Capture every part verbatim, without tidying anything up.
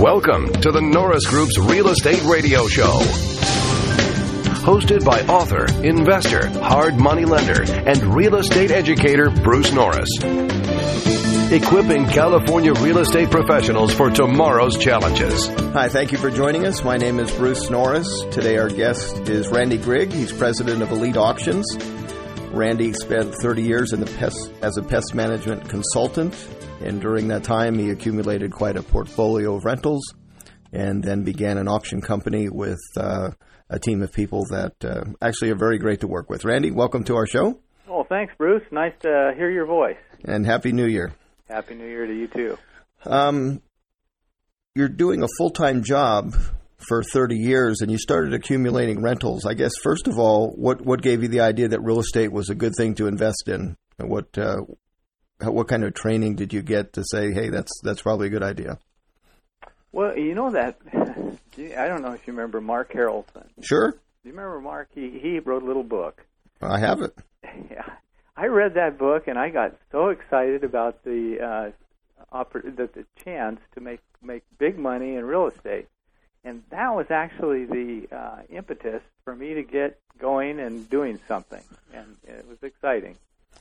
Welcome to the Norris Group's Real Estate Radio Show. Hosted by author, investor, hard money lender, and real estate educator Bruce Norris. Equipping California real estate professionals for tomorrow's challenges. Hi, thank you for joining us. My name is Bruce Norris. Today our guest is Randy Grigg. He's president of Elite Auctions. Randy spent thirty years in the pest, as a pest management consultant, and during that time he accumulated quite a portfolio of rentals and then began an auction company with uh, a team of people that uh, actually are very great to work with. Randy, welcome to our show. Oh, thanks, Bruce. Nice to hear your voice. And Happy New Year. Happy New Year to you, too. Um, you're doing a full-time job for thirty years, and you started accumulating rentals. I guess, first of all, what, what gave you the idea that real estate was a good thing to invest in? What uh, what kind of training did you get to say, hey, that's that's probably a good idea? Well, you know that, I don't know if you remember Mark Harrelson. Sure. Do you remember Mark? He, he wrote a little book. I have it. Yeah. I read that book, and I got so excited about the uh, oppor- the, the chance to make, make big money in real estate. And that was actually the uh, impetus for me to get going and doing something. And it was exciting.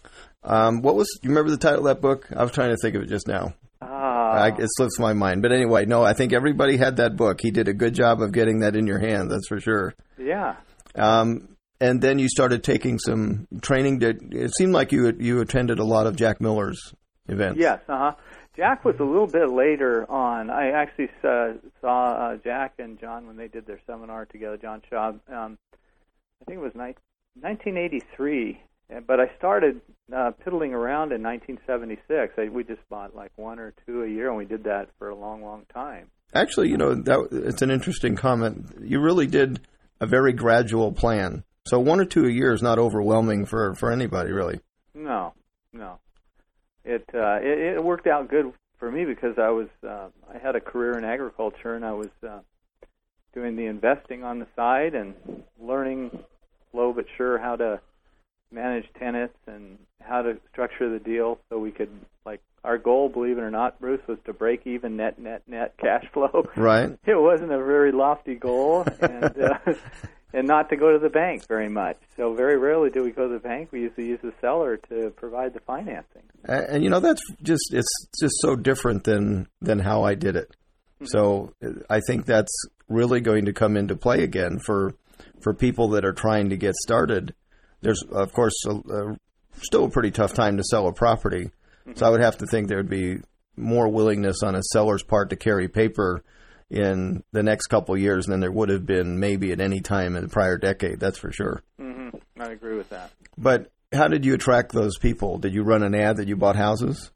Um, what was, you remember the title of that book? I was trying to think of it just now. Uh, I, it slips my mind. But anyway, no, I think everybody had that book. He did a good job of getting that in your hand, that's for sure. Yeah. Um, and then you started taking some training. Did, it seemed like you you attended a lot of Jack Miller's events. Yes, uh-huh. Jack was a little bit later on. I actually uh, saw uh, Jack and John when they did their seminar together, John Schaub. Um, I think it was ni- nineteen eighty-three, but I started uh, piddling around in nineteen seventy-six. I, we just bought like one or two a year, and we did that for a long, long time. Actually, you know, that it's an interesting comment. You really did a very gradual plan. So one or two a year is not overwhelming for, for anybody, really. No, no. It, uh, it it worked out good for me because I was uh, I had a career in agriculture, and I was uh, doing the investing on the side and learning slow but sure how to manage tenants and how to structure the deal so we could, like, our goal, believe it or not, Bruce, was to break even net, net, net cash flow. Right. It wasn't a very lofty goal, and uh, and not to go to the bank very much. So very rarely do we go to the bank. We usually use the seller to provide the financing. And, and you know, that's just, it's just so different than, than how I did it. Mm-hmm. So I think that's really going to come into play again for for people that are trying to get started. There's, of course, a, a, still a pretty tough time to sell a property. Mm-hmm. So I would have to think there would be more willingness on a seller's part to carry paper in the next couple of years than there would have been maybe at any time in the prior decade. That's for sure. Mm-hmm. I agree with that. But how did you attract those people? Did you run an ad that you bought houses?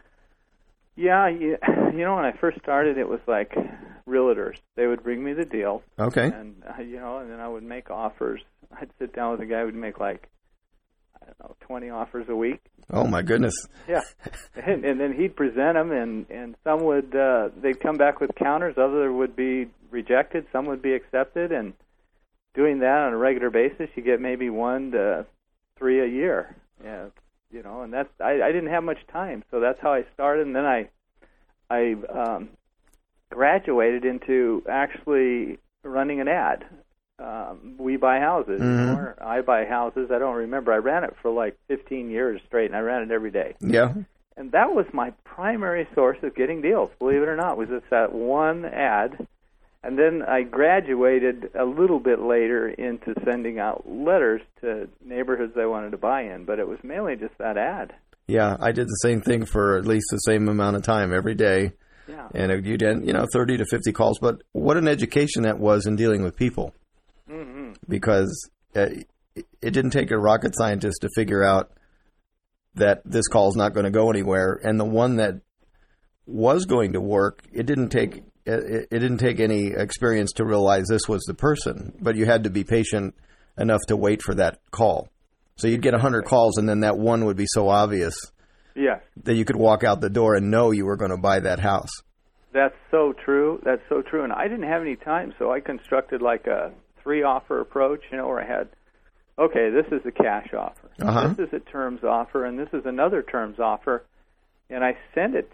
Yeah, you, you know, when I first started, it was like realtors. They would bring me the deal. Okay. And, uh, you know, and then I would make offers. I'd sit down with a guy who would make like, I don't know, twenty offers a week. Oh, my goodness. Yeah. And, and then he'd present them, and, and some would, uh, they'd come back with counters. Others would be rejected. Some would be accepted. And doing that on a regular basis, you get maybe one to three a year. Yeah. You know, and that's, I, I didn't have much time. So that's how I started. And then I, I um, graduated into actually running an ad. Um, we buy houses, mm-hmm. or I buy houses. I don't remember. I ran it for like fifteen years straight, and I ran it every day. Yeah. And that was my primary source of getting deals, believe it or not, was just that one ad. And then I graduated a little bit later into sending out letters to neighborhoods I wanted to buy in, but it was mainly just that ad. Yeah, I did the same thing for at least the same amount of time every day. Yeah. And you did, you know, thirty to fifty calls. But what an education that was in dealing with people. Mm-hmm. Because uh, it didn't take a rocket scientist to figure out that this call is not going to go anywhere. And the one that was going to work, it didn't take it, it didn't take any experience to realize this was the person. But you had to be patient enough to wait for that call. So you'd get one hundred calls, and then that one would be so obvious yes. that you could walk out the door and know you were going to buy that house. That's so true. That's so true. And I didn't have any time, so I constructed like a three-offer approach, you know, where I had, okay, this is a cash offer. Uh-huh. This is a terms offer, and this is another terms offer. And I send it to the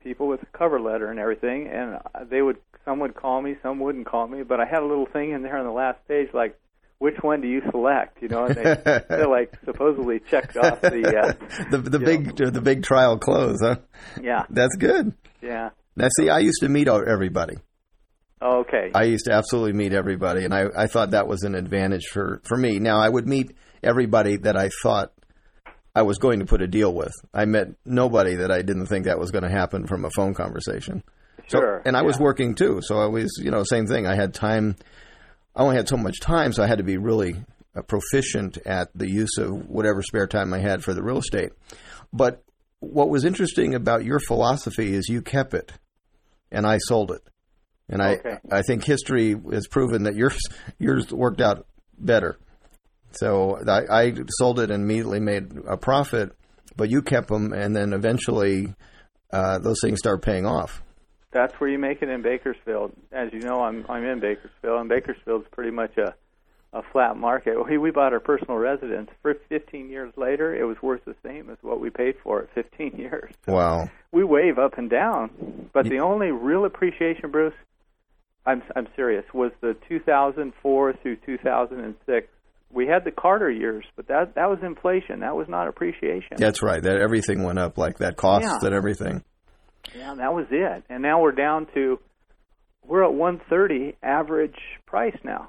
people with a cover letter and everything, and they would some would call me, some wouldn't call me, but I had a little thing in there on the last page like, which one do you select? You know, and they, they like supposedly checked off the uh, the the big know. the big trial close, huh? Yeah, that's good. Yeah. Now, see, I used to meet everybody. Oh, okay. I used to absolutely meet everybody, and I, I thought that was an advantage for, for me. Now, I would meet everybody that I thought I was going to put a deal with. I met nobody that I didn't think that was going to happen from a phone conversation. Sure. So, and I yeah. was working too, so I was, you know, same thing. I had time. I only had so much time, so I had to be really uh, proficient at the use of whatever spare time I had for the real estate. But what was interesting about your philosophy is you kept it, and I sold it. And I, okay. I think history has proven that yours yours worked out better. So I, I sold it and immediately made a profit, but you kept them, and then eventually uh, those things start paying off. That's where you make it in Bakersfield. As you know, I'm I'm in Bakersfield, and Bakersfield's pretty much a, a flat market. We we bought our personal residence for fifteen years later. It was worth the same as what we paid for it fifteen years. So wow. We wave up and down, but the only real appreciation, Bruce, I'm I'm serious, was the two thousand four through two thousand six. We had the Carter years, but that that was inflation. That was not appreciation. That's right. That everything went up like that, costs yeah. and everything. Yeah, that was it. And now we're down to we're at one thirty average price now.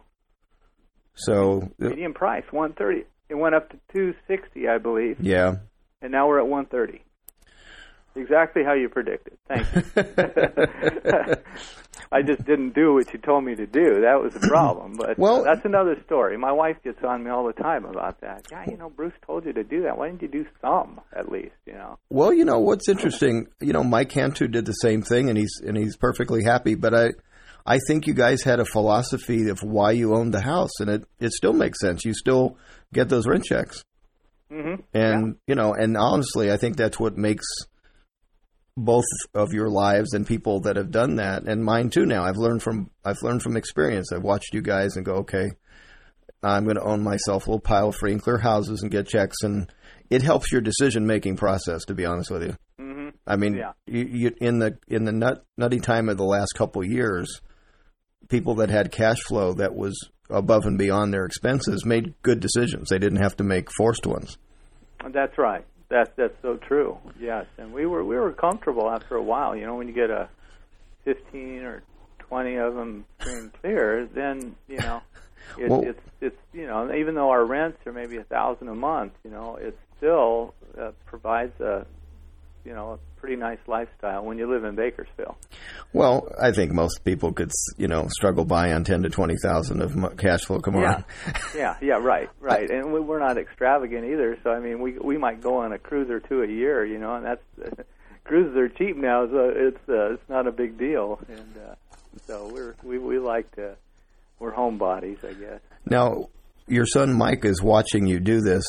So median price one thirty. It went up to two sixty, I believe. Yeah. And now we're at one thirty. Exactly how you predicted. Thank you. I just didn't do what you told me to do. That was the problem. But well, uh, that's another story. My wife gets on me all the time about that. Yeah, you know, Bruce told you to do that. Why didn't you do some, at least, you know? Well, you know, what's interesting, you know, Mike Cantu did the same thing, and he's and he's perfectly happy. But I I think you guys had a philosophy of why you owned the house, and it, it still makes sense. You still get those rent checks. Mm-hmm. And, yeah. you know, and honestly, I think that's what makes both of your lives and people that have done that, and mine too now. I've learned from I've learned from experience. I've watched you guys and go, okay, I'm going to own myself a little pile of free and clear houses and get checks, and it helps your decision-making process, to be honest with you. Mm-hmm. I mean, yeah. you, you, in the in the nut, nutty time of the last couple of years, people that had cash flow that was above and beyond their expenses made good decisions. They didn't have to make forced ones. That's right. That's that's so true. Yes, and we were we were comfortable after a while. You know, when you get a fifteen or twenty of them free and clear, then you know it, well, it's it's you know even though our rents are maybe a thousand a month, you know, it still uh, provides a you know a pretty nice lifestyle when you live in Bakersfield. Well, I think most people could, you know, struggle by on ten to twenty thousand of cash flow. Come yeah. on. yeah, yeah, right, right. And we, we're not extravagant either. So I mean, we we might go on a cruise or two a year, you know, and that's uh, cruises are cheap now, so it's uh, it's not a big deal. And uh, so we're we we like to we're homebodies, I guess. Now, your son Mike is watching you do this,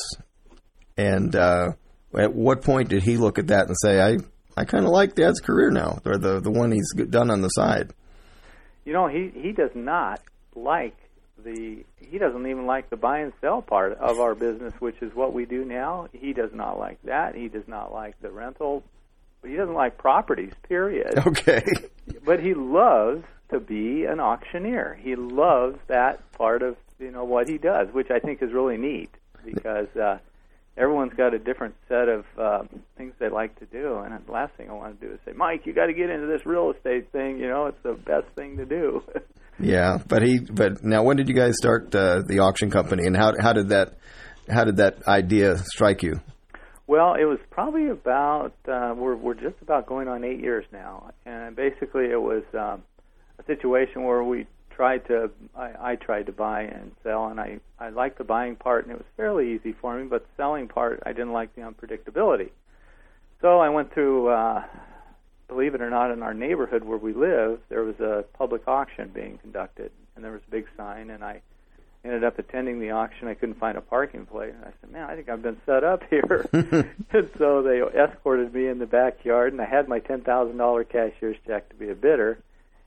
and uh, at what point did he look at that and say, "I"? I kind of like Dad's career now, or the the one he's done on the side. You know, he, he does not like the, he doesn't even like the buy and sell part of our business, which is what we do now. He does not like that. He does not like the rental. He doesn't like properties, period. Okay. But he loves to be an auctioneer. He loves that part of, you know, what he does, which I think is really neat because, uh, everyone's got a different set of uh, things they like to do, and the last thing I want to do is say, Mike, you got to get into this real estate thing. You know, it's the best thing to do. Yeah, but he. But now, when did you guys start uh, the auction company, and how how did that how did that idea strike you? Well, it was probably about uh, we're we're just about going on eight years now, and basically it was um, a situation where we tried to I, I tried to buy and sell, and I, I liked the buying part, and it was fairly easy for me, but the selling part, I didn't like the unpredictability. So I went through, uh, believe it or not, in our neighborhood where we live, there was a public auction being conducted, and there was a big sign, and I ended up attending the auction. I couldn't find a parking place, and I said, man, I think I've been set up here. And so they escorted me in the backyard, and I had my ten thousand dollars cashier's check to be a bidder.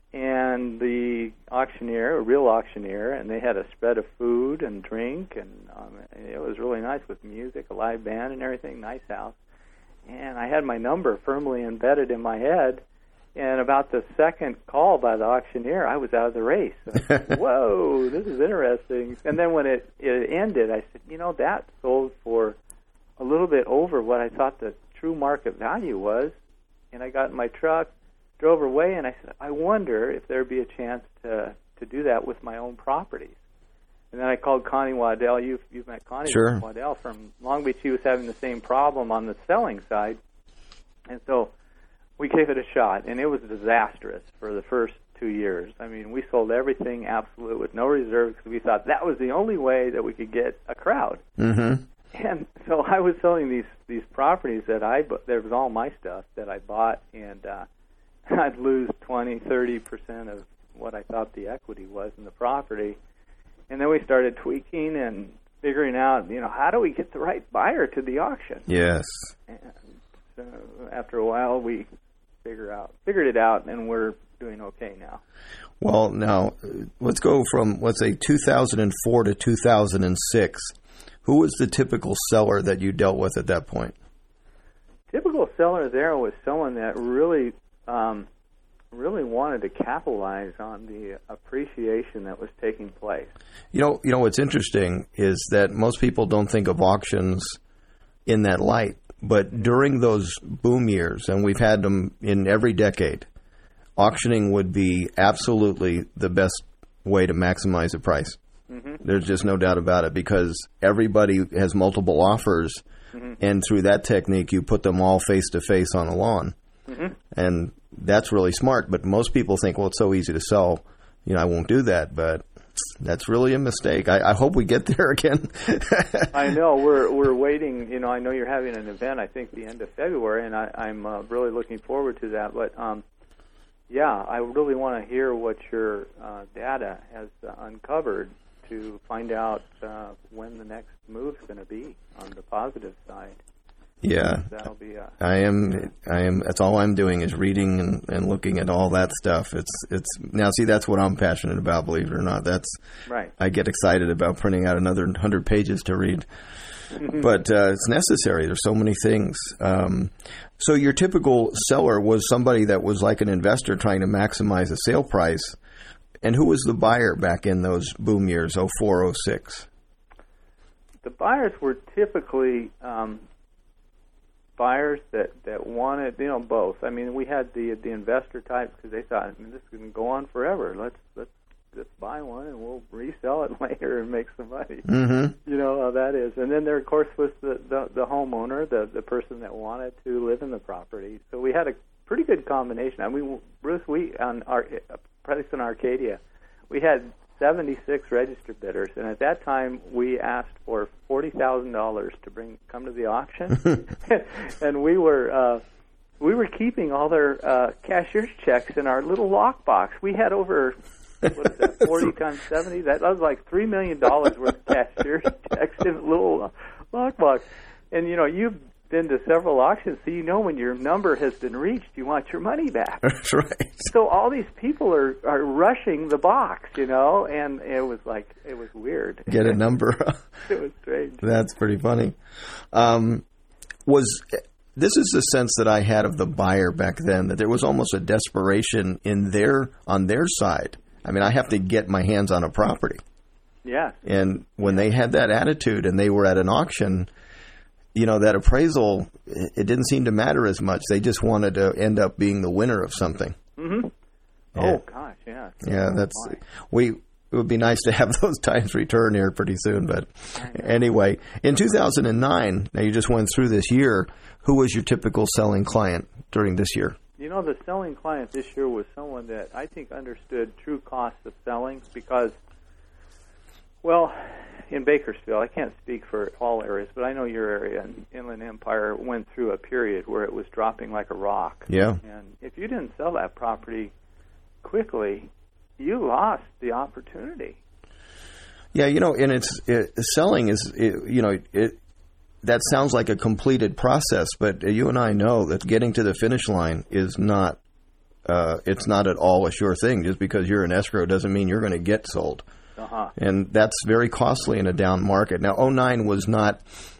And the auctioneer, a real auctioneer, and they had a spread of food and drink, and um, it was really nice with music, a live band and everything, nice house. And I had my number firmly embedded in my head, And about the second call by the auctioneer, I was out of the race. I said, whoa, this is interesting. And then when it, it ended, I said, you know, that sold for a little bit over what I thought the true market value was. And I got in my truck, drove away, and I said, I wonder if there'd be a chance to, to do that with my own properties. And then I called Connie Waddell. You've, you've met Connie sure. Waddell from Long Beach. She was having the same problem on the selling side. And so we gave it a shot, and it was disastrous for the first two years. I mean, we sold everything absolute with no reserves because we thought that was the only way that we could get a crowd. Mm-hmm. And so I was selling these, these properties that I – there was all my stuff that I bought, and uh, I'd lose twenty, thirty percent of what I thought the equity was in the property. And then we started tweaking and figuring out, you know, how do we get the right buyer to the auction? Yes. And so after a while, we figure out figured it out, and we're doing okay now. Well, now let's go from let's say two thousand four to two thousand six. Who was the typical seller that you dealt with at that point? Typical seller there was someone that really. Um, really wanted to capitalize on the appreciation that was taking place. You know, you know what's interesting is that most people don't think of auctions in that light, but during those boom years, and we've had them in every decade, auctioning would be absolutely the best way to maximize the price. Mm-hmm. There's just no doubt about it, because everybody has multiple offers, mm-hmm. and through that technique, you put them all face to face on a lawn. Mm-hmm. And that's really smart, but most people think, well, it's so easy to sell, you know, I won't do that, but that's really a mistake. I, I hope we get there again. I know. We're we're waiting. You know, I know you're having an event, I think, the end of February, and I, I'm uh, really looking forward to that. But, um, yeah, I really want to hear what your uh, data has uh, uncovered to find out uh, when the next move's going to be on the positive side. Yeah, that'll be a, I am. I am. That's all I'm doing is reading and, and looking at all that stuff. It's. It's now. See, that's what I'm passionate about. Believe it or not, that's right. I get excited about printing out another hundred pages to read, but uh, it's necessary. There's so many things. Um, so your typical seller was somebody that was like an investor trying to maximize the sale price, and who was the buyer back in those boom years, oh four, oh six? The buyers were typically. Um, buyers that, that wanted, you know, both. I mean, we had the the investor types because they thought, I mean, this can go on forever. Let's let's just buy one and we'll resell it later and make some money. Mm-hmm. You know how that is. And then there, of course, was the, the, the homeowner, the, the person that wanted to live in the property. So we had a pretty good combination. I mean, Bruce, we, on our place in Arcadia, we had seventy-six registered bidders, and at that time we asked for forty thousand dollars to bring come to the auction, and we were uh, we were keeping all their uh, cashier's checks in our little lockbox. We had over what is that, forty times seventy? That was like three million dollars worth of cashier's checks in a little lockbox. And you know, you've been to several auctions, so you know when your number has been reached, you want your money back. That's right. So all these people are, are rushing the box, you know, and it was like, it was weird. Get a number. It was strange. That's pretty funny. Um, was this is the sense that I had of the buyer back then, that there was almost a desperation in their on their side. I mean, I have to get my hands on a property. Yeah. And when they had that attitude and they were at an auction, you know, that appraisal, it didn't seem to matter as much. They just wanted to end up being the winner of something. Mm-hmm. Yeah. Oh, gosh, yeah. Yeah, that's we. It would be nice to have those times return here pretty soon. But anyway, in two thousand nine, now you just went through this year, who was your typical selling client during this year? You know, the selling client this year was someone that I think understood true costs of selling because, well, in Bakersfield, I can't speak for all areas, but I know your area and Inland Empire went through a period where it was dropping like a rock. Yeah. And if you didn't sell that property quickly, you lost the opportunity. Yeah, you know, and it's it, selling is, it, you know, it that sounds like a completed process, but you and I know that getting to the finish line is not, uh, it's not at all a sure thing. Just because you're in escrow doesn't mean you're going to get sold. Uh-huh. And that's very costly in a down market. Now, oh nine was not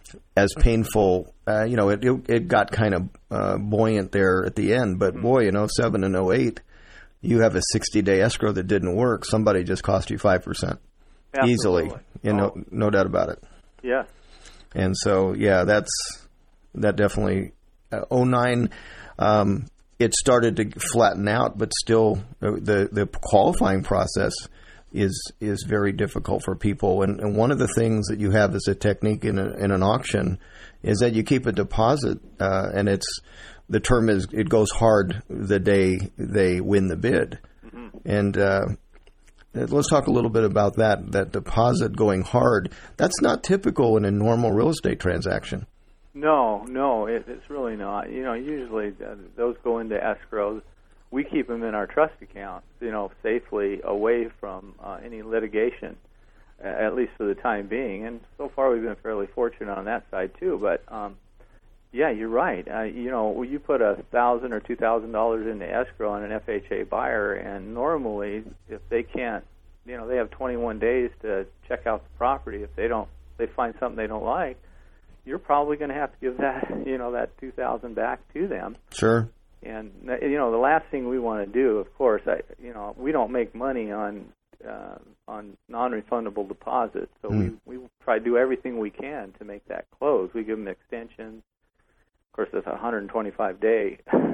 as painful. Uh, you know, it, it it got kind of uh, buoyant there at the end, but boy, in oh seven and oh eight, you have a sixty-day escrow that didn't work. Somebody just cost you five percent easily. You know, oh. no doubt about it. Yeah. And so, yeah, that's that definitely. Uh, oh nine, um, it started to flatten out, but still, uh, the the qualifying process is is very difficult for people. And, and one of the things that you have as a technique in, a, in an auction is that you keep a deposit, uh, and it's the term is it goes hard the day they win the bid. Mm-hmm. And uh, let's talk a little bit about that. That deposit going hard. That's not typical in a normal real estate transaction. No, no, it, it's really not. You know, usually uh, those go into escrows. We keep them in our trust accounts, you know, safely away from uh, any litigation, uh, at least for the time being. And so far we've been fairly fortunate on that side, too. But, um, yeah, you're right. Uh, you know, you put a one thousand dollars or two thousand dollars into escrow on an F H A buyer, and normally if they can't, you know, they have twenty-one days to check out the property. If they don't, they find something they don't like, you're probably going to have to give that, you know, that two thousand dollars back to them. Sure. And, you know, the last thing we want to do, of course, I, you know, we don't make money on uh, on non-refundable deposits, so mm. we, we try to do everything we can to make that close. We give them extensions. Of course, it's a one hundred twenty-five day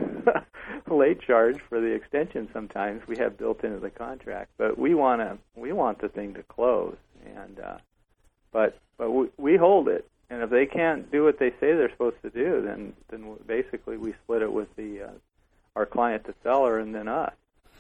late charge for the extension sometimes we have built into the contract. But we want to we want the thing to close, and uh, but but we, we hold it. And if they can't do what they say they're supposed to do, then then basically we split it with the uh, our client, the seller, and then us.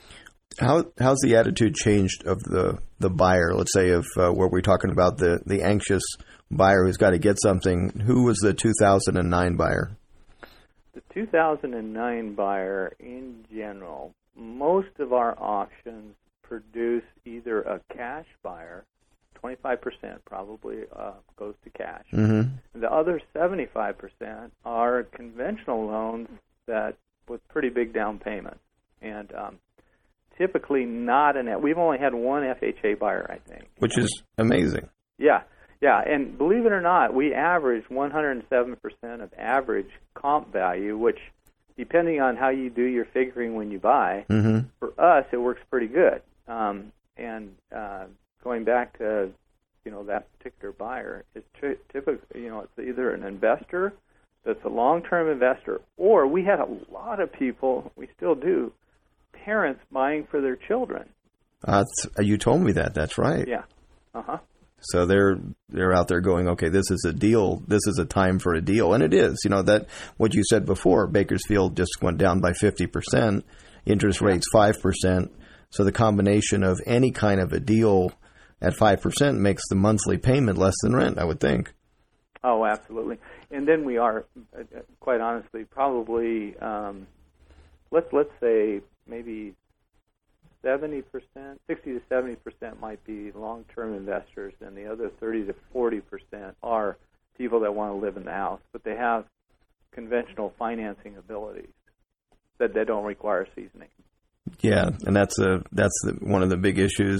How how's the attitude changed of the, the buyer? Let's say if uh, where we're talking about the, the anxious buyer who's got to get something. Who was the two thousand nine buyer? The two thousand nine buyer, in general, most of our auctions produce either a cash buyer. twenty-five percent probably uh, goes to cash. Mm-hmm. The other seventy-five percent are conventional loans that with pretty big down payments. And um, typically not an... We've only had one F H A buyer, I think. Which is amazing. Yeah, yeah. And believe it or not, we average one hundred seven percent of average comp value, which, depending on how you do your figuring when you buy, mm-hmm. for us, it works pretty good. Um, and... Uh, Going back to, you know, that particular buyer, it's typically, you know, it's either an investor that's a long-term investor, or we had a lot of people, we still do, parents buying for their children. Uh, you told me that. That's right. Yeah. Uh-huh. So they're they're out there going, okay, this is a deal. This is a time for a deal, and it is. You know that what you said before. Bakersfield just went down by fifty percent. Interest yeah. rates five percent. So the combination of any kind of a deal at five percent makes the monthly payment less than rent, I would think. Oh, absolutely. And then we are, uh, quite honestly, probably, um, let's let's say maybe seventy percent, sixty to seventy percent might be long-term investors, and the other thirty to forty percent are people that want to live in the house, but they have conventional financing abilities that they don't require seasoning. Yeah, and that's a that's the, one of the big issues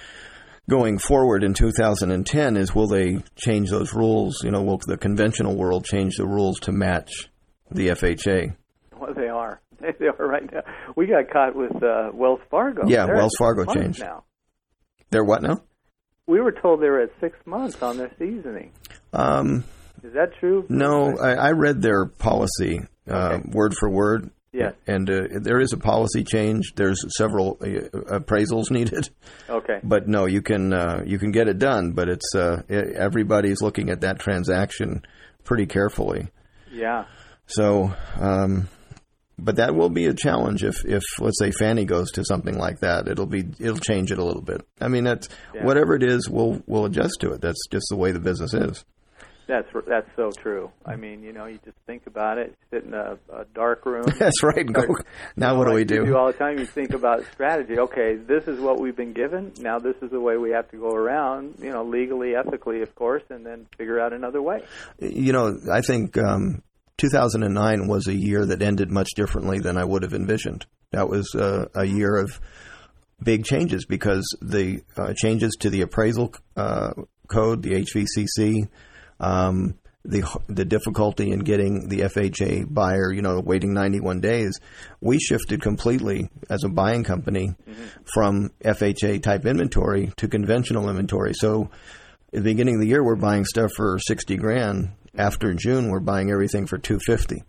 going forward in two thousand ten is, will they change those rules? You know, will the conventional world change the rules to match the F H A? Well, they are. They are right now. We got caught with uh, Wells Fargo. Yeah, They're Wells Fargo changed. Now. They're what now? We were told they were at six months on their seasoning. Um, is that true? No, I, I read their policy uh, okay. word for word. Yes. And uh, there is a policy change. There's several uh, appraisals needed. Okay. But no, you can uh, you can get it done, but it's uh, everybody's looking at that transaction pretty carefully. Yeah. So, um, but that will be a challenge if, if let's say Fannie goes to something like that. It'll be it'll change it a little bit. I mean, that's yeah. whatever it is, we'll we'll adjust to it. That's just the way the business is. That's that's so true. I mean, you know, you just think about it, sit in a, a dark room. That's right. And go, now what do we do? You do all the time. You think about strategy. Okay, this is what we've been given. Now this is the way we have to go around, you know, legally, ethically, of course, and then figure out another way. You know, I think um, two thousand nine was a year that ended much differently than I would have envisioned. That was uh, a year of big changes because the uh, changes to the appraisal uh, code, the H V C C, Um, the the difficulty in getting the F H A buyer, you know, waiting ninety-one days, we shifted completely as a buying company mm-hmm. from F H A type inventory to conventional inventory. So at the beginning of the year, we're buying stuff for sixty grand. After June, we're buying everything for two fifty,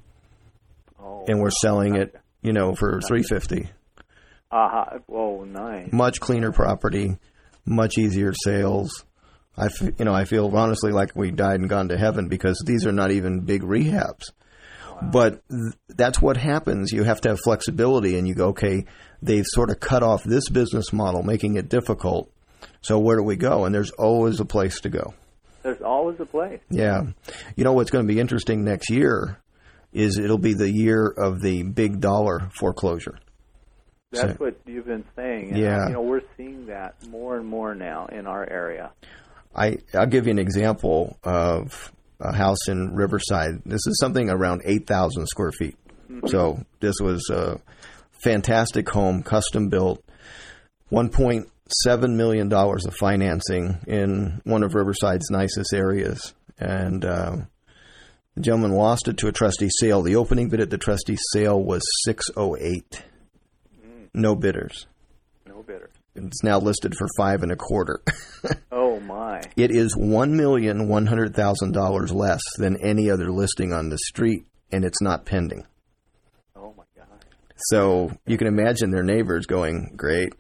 oh, and we're selling it, you know, for three fifty. Uh huh. Whoa, nice. Much cleaner property, much easier sales. I, f- you know, I feel honestly like we died and gone to heaven because these are not even big rehabs. Wow. But th- that's what happens. You have to have flexibility, and you go, okay, they've sort of cut off this business model, making it difficult. So where do we go? And there's always a place to go. There's always a place. Yeah. You know what's going to be interesting next year is it'll be the year of the big dollar foreclosure. That's so, what you've been saying. And, yeah. You know, we're seeing that more and more now in our area. I, I'll give you an example of a house in Riverside. This is something around eight thousand square feet. Mm-hmm. So this was a fantastic home, custom built, one point seven million dollars of financing in one of Riverside's nicest areas. And uh, the gentleman lost it to a trustee sale. The opening bid at the trustee sale was six oh eight. Mm. No bidders. No bidders. It's now listed for five and a quarter. Oh my! It is one million one hundred thousand dollars less than any other listing on the street, and it's not pending. Oh my God! So you can imagine their neighbors going, "Great."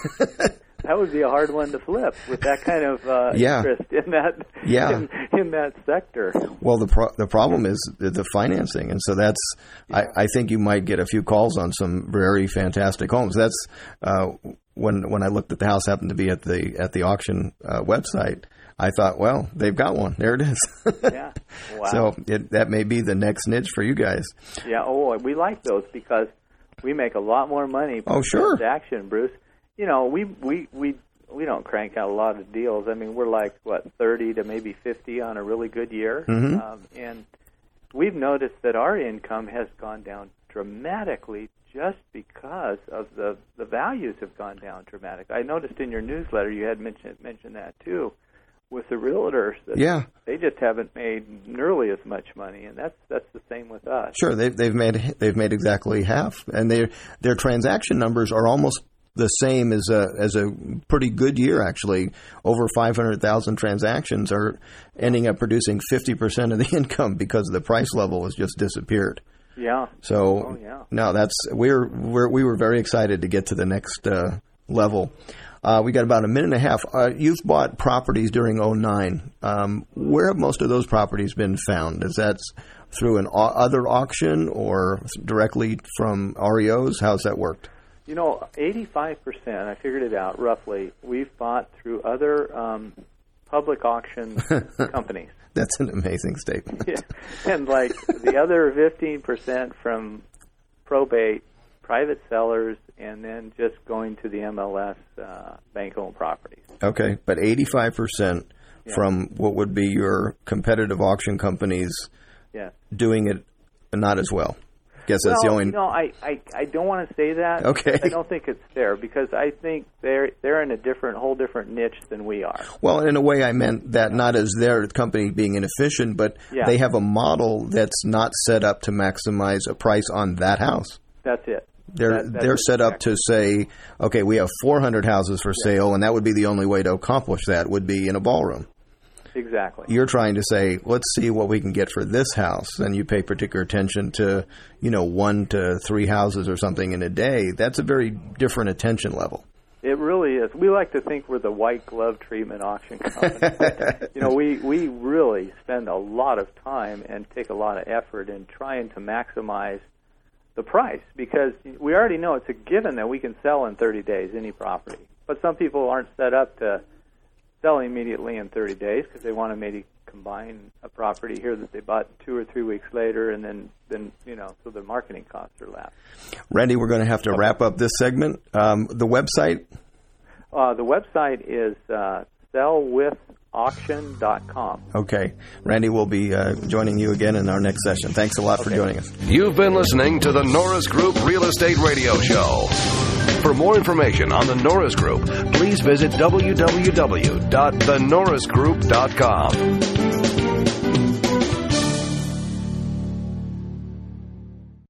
That would be a hard one to flip with that kind of uh, yeah. interest in that yeah. in, in that sector. Well, the pro- the problem is the financing, and so that's yeah. I, I think you might get a few calls on some very fantastic homes. That's uh, when when I looked at the house, happened to be at the at the auction uh, website. I thought, well, they've got one. There it is. Yeah. Wow. So it, that may be the next niche for you guys. Yeah. Oh, we like those because we make a lot more money per oh, sure. transaction, Bruce. You know, we, we, we, we don't crank out a lot of deals. I mean, we're like, what, thirty to maybe fifty on a really good year. Mm-hmm. Um, and we've noticed that our income has gone down dramatically just because of the, the values have gone down dramatically. I noticed in your newsletter you had mentioned, mentioned that, too, with the realtors. That yeah. They just haven't made nearly as much money, and that's that's the same with us. Sure, they've, they've, made, they've made exactly half. And their their transaction numbers are almost the same as a as a pretty good year, actually. Over five hundred thousand transactions are ending up producing fifty percent of the income because the price level has just disappeared. Yeah. So oh, yeah. no, that's we're, we're we were very excited to get to the next uh, level. Uh, we got about a minute and a half. Uh, you've bought properties during oh nine. Um, where have most of those properties been found? Is that through an au- other auction or directly from R E Os? How's that worked? You know, eighty-five percent, I figured it out roughly, we've bought through other um, public auction companies. That's an amazing statement. Yeah. And like the other fifteen percent from probate, private sellers, and then just going to the M L S uh, bank-owned properties. Okay, but eighty-five percent yeah. from what would be your competitive auction companies yes. doing it not as well. Guess that's well, the only. You know, I, I, I don't want to say that. Okay. I don't think it's fair because I think they're they're in a different, whole different niche than we are. Well, in a way, I meant that not as their company being inefficient, but yeah. they have a model that's not set up to maximize a price on that house. That's it. They're that, they're set up to say, okay, we have four hundred houses for sale, yeah. and that would be the only way to accomplish that would be in a ballroom. Exactly. You're trying to say, let's see what we can get for this house, and you pay particular attention to, you know, one to three houses or something in a day. That's a very different attention level. It really is. We like to think we're the white glove treatment auction company. you know, we, we really spend a lot of time and take a lot of effort in trying to maximize the price because we already know it's a given that we can sell in thirty days any property. But some people aren't set up to sell immediately in thirty days because they want to maybe combine a property here that they bought two or three weeks later, and then, then you know, so the marketing costs are less. Randy, we're going to have to wrap up this segment. Um, the website? Uh, the website is uh, sell with auction dot com. Okay. Randy will be uh, joining you again in our next session. Thanks a lot okay. for joining us. You've been listening to the Norris Group Real Estate Radio Show. For more information on the Norris Group, please visit w w w dot the norris group dot com.